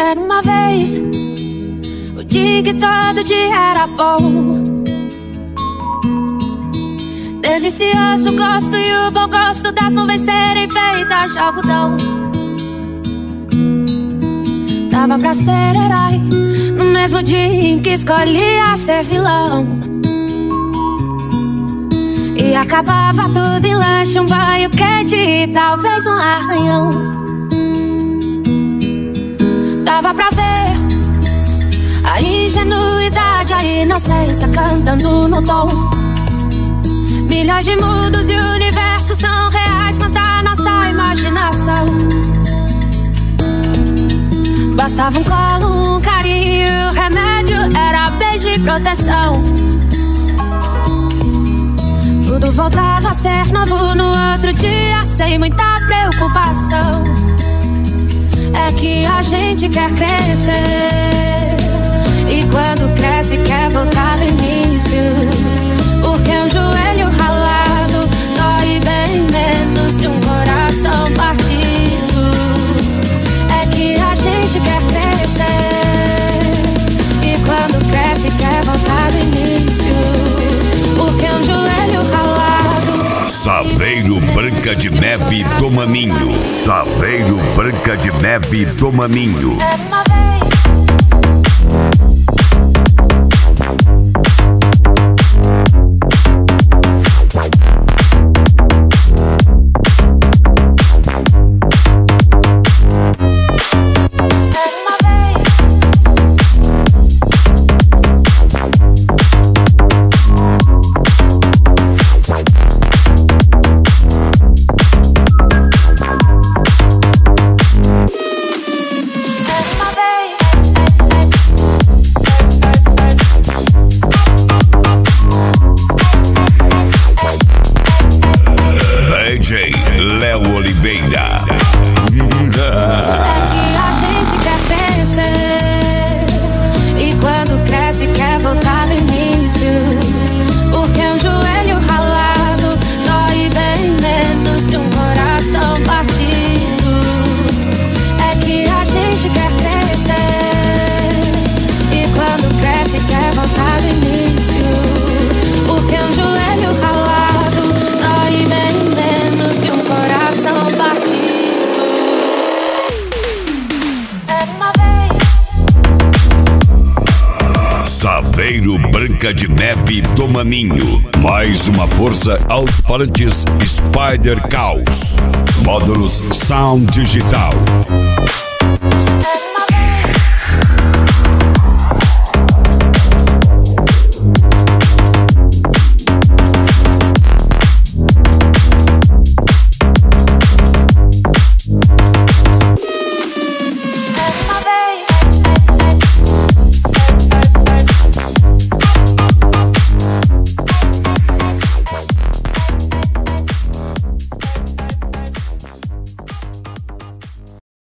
Era uma vez o dia que todo dia era bom, delicioso gosto e o bom gosto das nuvens serem feitas de algodão. Dava pra ser herói no mesmo dia em que escolhia ser vilão. E acabava tudo em lanche, um banho quente e talvez um arranhão. Dava pra ver a ingenuidade, a inocência cantando no tom. Milhões de mundos e universos tão reais quanto a nossa imaginação. Bastava um colo, um carinho, remédio era beijo e proteção. Tudo voltava a ser novo no outro dia, sem muita preocupação. É que a gente quer crescer, e quando cresce quer voltar do início. Porque um joelho ralado dói bem menos que um coração partido. É que a gente quer crescer, e quando cresce quer voltar do início. Porque um joelho ralado. Saveiro Branca de Neve do Maninho. Saveiro Branca de Neve do Maninho. Era uma vez. DJ Léo Oliveira. É que a gente quer crescer, e quando cresce quer voltar do início. Porque um joelho ralado dói bem menos que um coração partido. É que a gente quer crescer, e quando cresce quer voltar do início. Porque um joelho ralado dói bem menos que um coração partido. Era uma vez. Saveiro Branca de Neve do Maninho. Mais uma força alto-falantes Spider Caos. Módulos Sound Digital.